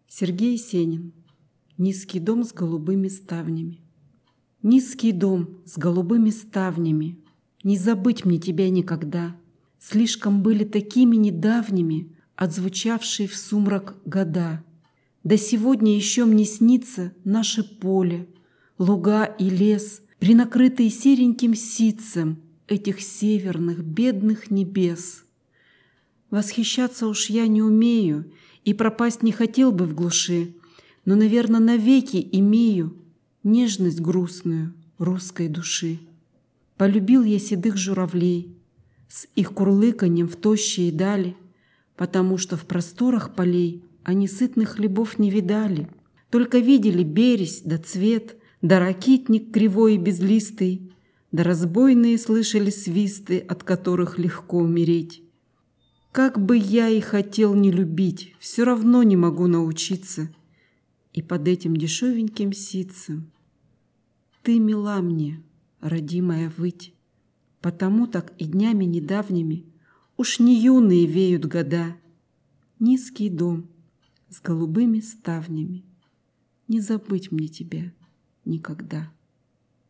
Сергей Есенин. Низкий дом с голубыми ставнями. Низкий дом с голубыми ставнями, не забыть мне тебя никогда. Слишком были такими недавними отзвучавшие в сумрак года. Да сегодня еще мне снится наше поле, луга и лес, принакрытые сереньким ситцем этих северных бедных небес. Восхищаться уж я не умею и пропасть не хотел бы в глуши, но, наверное, навеки имею нежность грустную русской души. Полюбил я седых журавлей с их курлыканьем в тощие дали, потому что в просторах полей они сытных хлебов не видали, только видели березь да цвет, да ракитник кривой и безлистый, да разбойные слышали свисты, от которых легко умереть. Как бы я и хотел не любить, все равно не могу научиться. И под этим дешевеньким ситцем ты мила мне, родимая выть, потому так и днями недавними уж не юные веют года. Низкий дом с голубыми ставнями, не забыть мне тебя никогда.